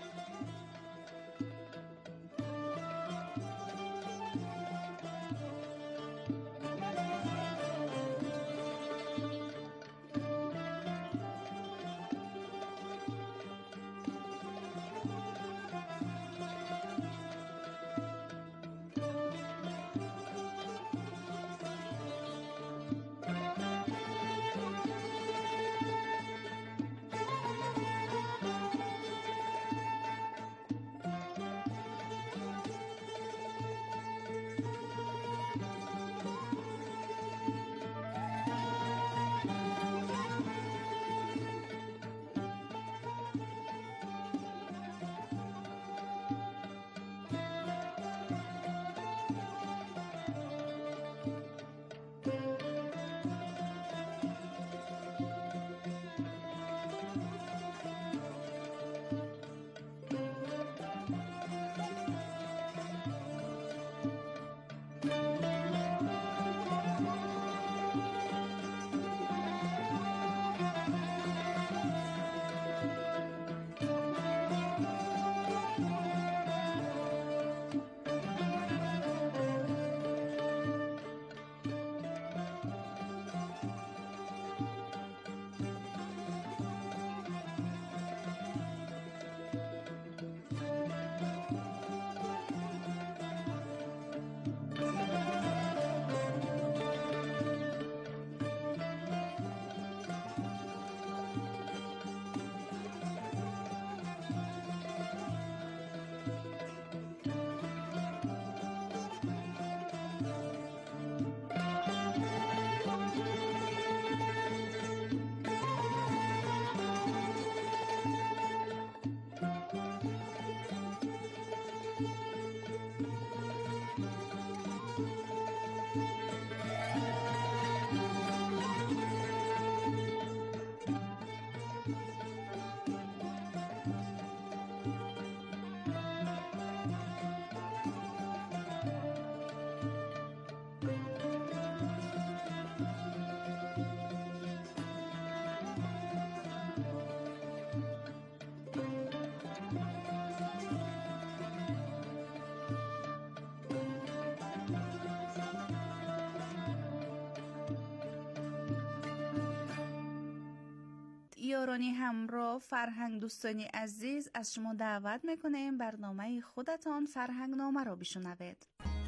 یارانی همراه، فرهنگ دوستانی عزیز، از شما دعوت میکنیم برنامه خودتان فرهنگ نامه را بشنوید.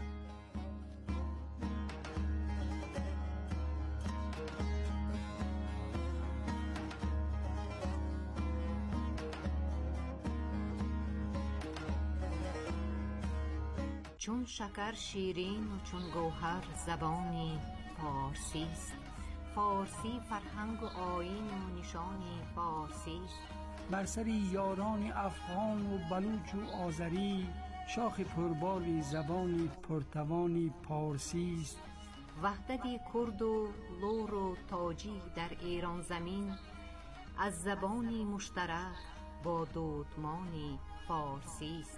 چون شکر شیرین و چون گوهر زبانی فارسی است، فارسی فرهنگ و آیین و نشانی فارسی است. بر سر یاران افغان و بلوچ و آذری، شاخ پربالی زبانی پرتوانی پارسی است. وحدت کرد و لور و تاجی در ایران زمین، از زبانی مشترک با دودمانی فارسی است.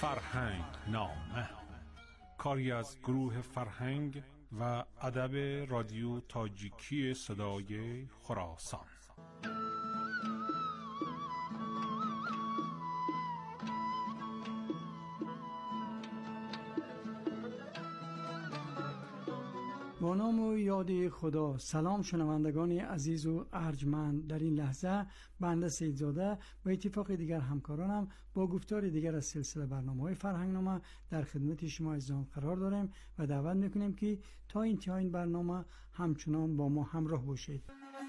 فرهنگ نامه، کاری از گروه فرهنگ و ادب رادیو تاجیکی صدای خراسان. با نام و یاد خدا. سلام شنوندگان عزیز و ارجمند. در این لحظه بنده سیدزاده با اتفاق دیگر همکارانم با گفتار دیگر از سلسله برنامه‌های فرهنگنامه در خدمت شما عزیزان قرار داریم و دعوت میکنیم که تا انتهای این برنامه همچنان با ما همراه باشید.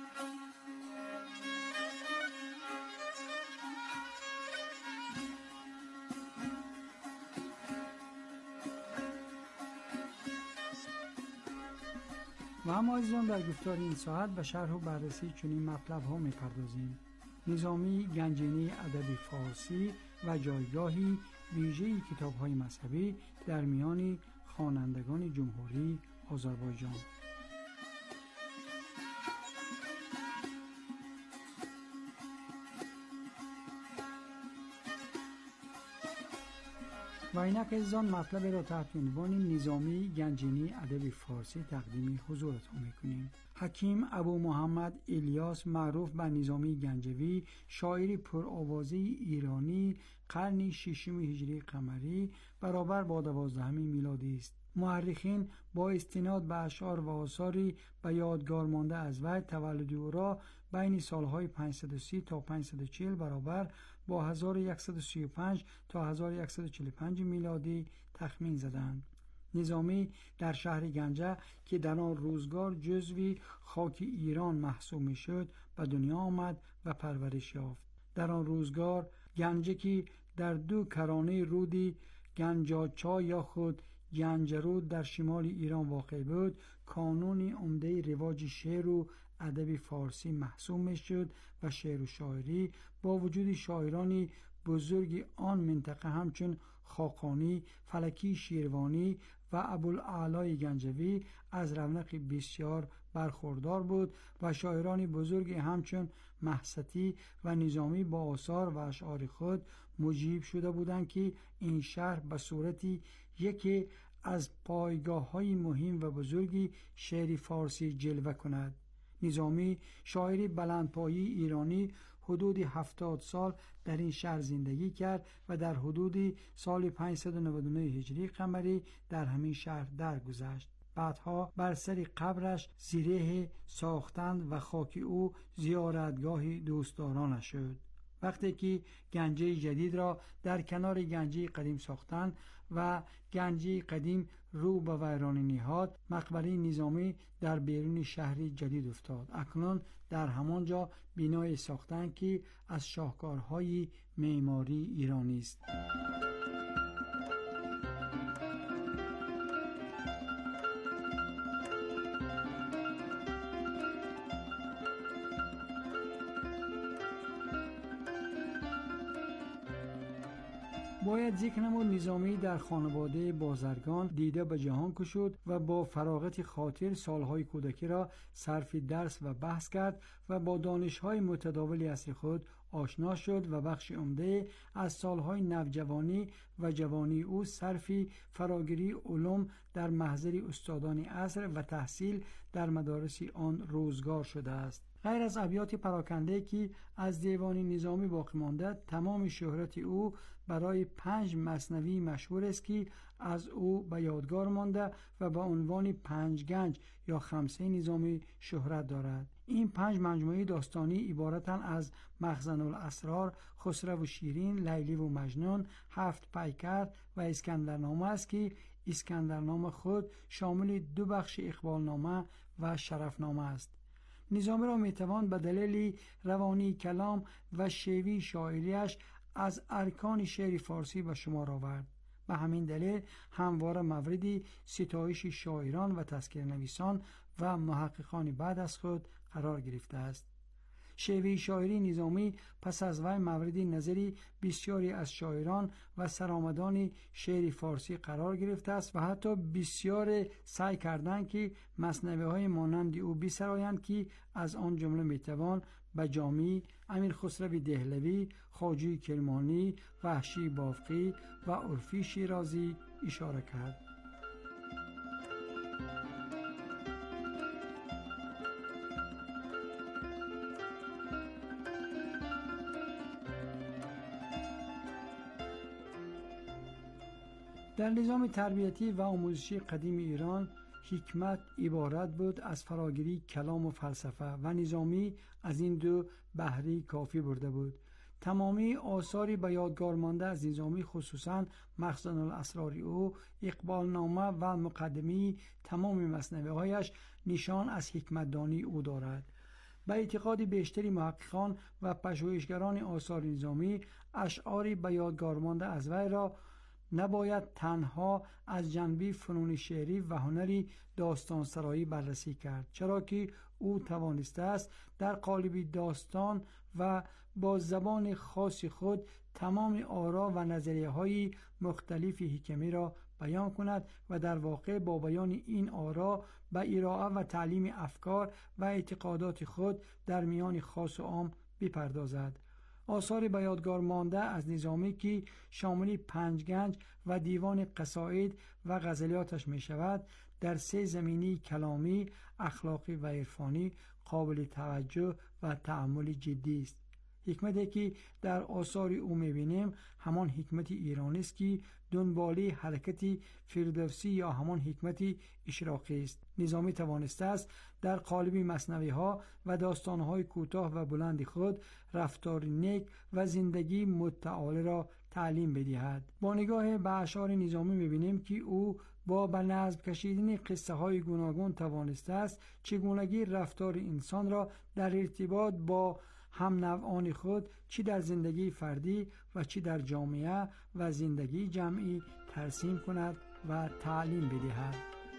و اما عزیزان در گفتار این ساعت به شرح و بررسی چنین مطلب ها می‌پردازیم: نظامی گنجینه ادب فارسی و جایگاهی ویژه کتاب‌های مذهبی در میان خوانندگان جمهوری آذربایجان. و اینک عزیزان مطلب را تحت عنوان نظامی گنجینه ادب فارسی تقدیم حضورتون میکنیم. حکیم ابو محمد الیاس معروف به نظامی گنجوی، شاعری پرآوازه ایرانی قرن ششم هجری قمری برابر با 12 میلادی است. مورخین با استناد به اشعار و آثاری به یادگار مانده از وی تولد او را بین سالهای 530 تا 540 برابر با 1135 تا 1145 میلادی تخمین زدند. نظامی در شهر گنجه که در آن روزگار جزوی خاک ایران محسوب میشد به دنیا آمد و پرورش یافت. در آن روزگار گنجه که در دو کرانه رودی گنجاچا یا خود گنجرود در شمال ایران واقع بود، کانون عمده رواج شعر و ادب فارسی محسوب میشد و شعر و شاعری با وجود شاعرانی بزرگ آن منطقه همچون خاقانی، فلکی شیروانی و ابوالعلای گنجوی از رونق بسیار برخوردار بود و شاعران بزرگ همچون محستی و نظامی با آثار و اشعار خود مجیب شده بودند که این شهر به صورتی یکی از پایگاه‌های مهم و بزرگی شعر فارسی جلوه کند. نظامی شاعری بلندپایه ایرانی حدود 70 سال در این شهر زندگی کرد و در حدود سال 599 هجری قمری در همین شهر درگذشت. بعدها بر سر قبرش زیره ساختند و خاک او زیارتگاه دوستدارانش شد. وقتی که گنجه جدید را در کنار گنجه قدیم ساختند و گنجه قدیم رو به ویرانی نهاد، مقبره نظامی در بیرون شهری جدید افتاد. اکنون در همانجا بنای ساختند که از شاهکارهای معماری ایرانی است. باید ذکر نمود نظامی در خانواده بازرگان دیده به جهان کشید و با فراغت خاطر سالهای کودکی را صرف درس و بحث کرد و با دانش‌های متداول عصر خود آشنا شد و بخش عمده از سالهای نوجوانی و جوانی او صرف فراگیری علوم در محضر استادان عصر و تحصیل در مدارس آن روزگار شده است. غیر از ابیات پراکنده که از دیوان نظامی باقی مانده، تمام شهرت او برای 5 مثنوی مشهور است که از او به یادگار مانده و به عنوان 5 گنج یا خمسه نظامی شهرت دارد. این 5 مجموعه داستانی عبارتند از مخزن الاسرار، خسرو و شیرین، لیلی و مجنون، 7 پیکر و اسکندرنامه است که اسکندرنامه خود شامل 2 بخش اقبالنامه و شرفنامه است. نظامی را میتوان به دلیل روانی کلام و شیوه شاعریش از ارکان شعر فارسی به شمار آورد. به همین دلیل همواره موردی ستایش شاعران و تذکره‌نویسان و محققان بعد از خود قرار گرفته است. شیوه شاعری نظامی پس از وی مورد نظری بسیاری از شاعران و سرآمدان شعر فارسی قرار گرفته است و حتی بسیار سعی کردند که مثنوی‌های مانند او بسرایند که از آن جمله میتوان بجامی، امیر خسرو دهلوی، خواجه کرمانی، وحشی بافقی و عرفی شیرازی اشاره کرد. در نظام تربیتی و آموزشی قدیم ایران حکمت عبارت بود از فراگیری کلام و فلسفه و نظامی از این دو بهره کافی برده بود. تمامی آثاری به یادگار مانده از نظامی خصوصاً مخزن الاسرار او، اقبالنامه و مقدمه تمام مثنوی‌هایش نشان از حکمت‌دانی او دارد. به اعتقاد بیشتری محققان و پژوهشگران آثار نظامی، اشعاری به یادگار مانده از وی را نباید تنها از جنبه فنون شعری و هنری داستان سرایی بررسی کرد، چرا که او توانسته است در قالب داستان و با زبان خاص خود تمام آرا و نظریه های مختلف حکمی را بیان کند و در واقع با بیان این آرا به ارائه و تعلیم افکار و اعتقادات خود در میان خاص و عام بپردازد. آثار به یادگار مانده از نظامی که شامل 5 گنج و دیوان قصائد و غزلیاتش می شود، در 3 زمینه کلامی، اخلاقی و عرفانی قابل توجه و تأمل جدی است. حکمتی که در آثار او می‌بینیم همان حکمت ایرانی است که دنباله حرکت فردوسی یا همان حکمت اشراقی است. نظامی توانسته است در قالب مثنوی‌ها و داستان‌های کوتاه و بلند خود رفتار نیک و زندگی متعالی را تعلیم بدهد. با نگاه به اشعار نظامی می‌بینیم که او با به نظم کشیدن قصه های گوناگون توانسته است چگونگی رفتار انسان را در ارتباط با هم نوعان خود چی در زندگی فردی و چی در جامعه و زندگی جمعی ترسیم کند و تعلیم بدهد.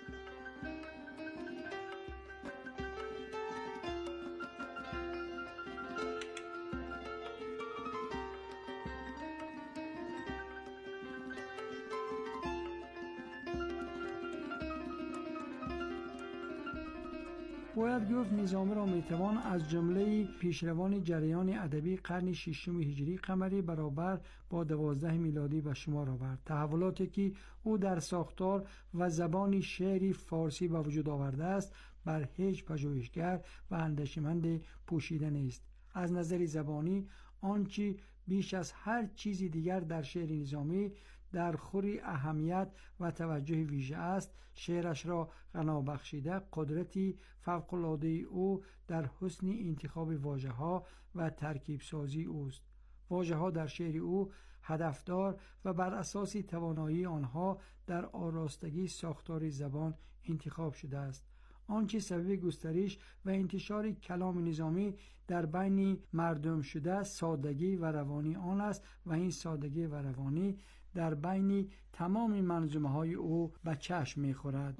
باید گفت نظامی را میتوان از جمله پیشروان جریان ادبی قرن 6 هجری قمری برابر با 12 میلادی به شمار آورد. تحولاتی که او در ساختار و زبان شعری فارسی به وجود آورده است بر هیچ پژوهشگر و اندیشمند پوشیده نیست. از نظر زبانی آنچه بیش از هر چیز دیگر در شعر نظامی در خوری اهمیت و توجه ویژه است، شعرش را غنا بخشیده قدرتی فوق‌العاده او در حسن انتخاب واژه‌ها و ترکیب سازی اوست. واژه‌ها در شعر او هدفدار و بر اساس توانایی آنها در آراستگی ساختار زبان انتخاب شده است. آنچه سبب گسترش و انتشار کلام نظامی در بین مردم شده سادگی و روانی آن است و این سادگی و روانی در بین تمام منظومه های او به چشم می خورد.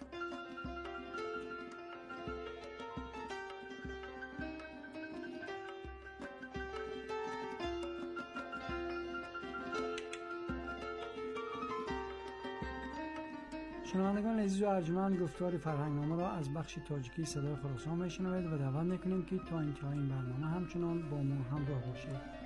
شنوندگان عزیز و ارجمند، گفتار فرهنگنامه را از بخش تاجیکی صدای خراسان میشنوید و دعوت میکنیم که تا انتهای این برنامه همچنان با ما همراه باشید.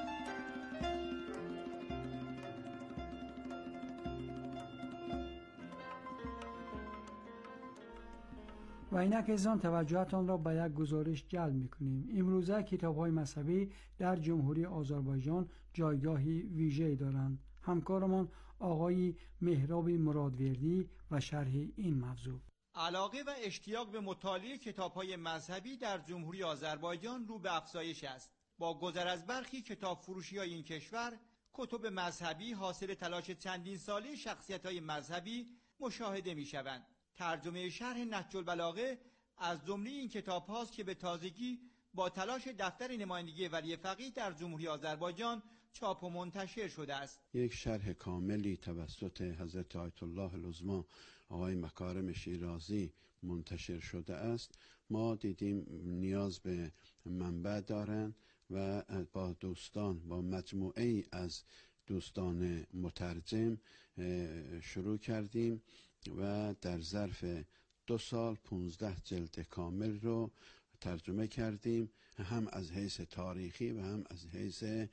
و اینک ازان توجهتان را به یک گزارش جلب میکنیم. امروزه کتاب‌های مذهبی در جمهوری آذربایجان جایگاهی ویژه‌ای دارند. همکارمان آقای مهراب مرادوردی و شرح این موضوع. علاقه و اشتیاق به مطالعه کتاب‌های مذهبی در جمهوری آذربایجان رو به افزایش است. با گذر از برخی کتاب فروشی‌های این کشور، کتب مذهبی حاصل تلاش چندین ساله شخصیت‌های مذهبی مشاهده می‌شوند. ترجمه شرح نهج البلاغه از جمله این کتاب هاست که به تازگی با تلاش دفتر نمایندگی ولی فقیه در جمهوری آذربایجان چاپ و منتشر شده است. یک شرح کاملی توسط حضرت آیت الله العظما آقای مکارم شیرازی منتشر شده است. ما دیدیم نیاز به منبع دارن و با دوستان، با مجموعه ای از دوستان مترجم شروع کردیم و در ظرف 2 سال 15 جلد کامل رو ترجمه کردیم، هم از حیث تاریخی و هم از حیث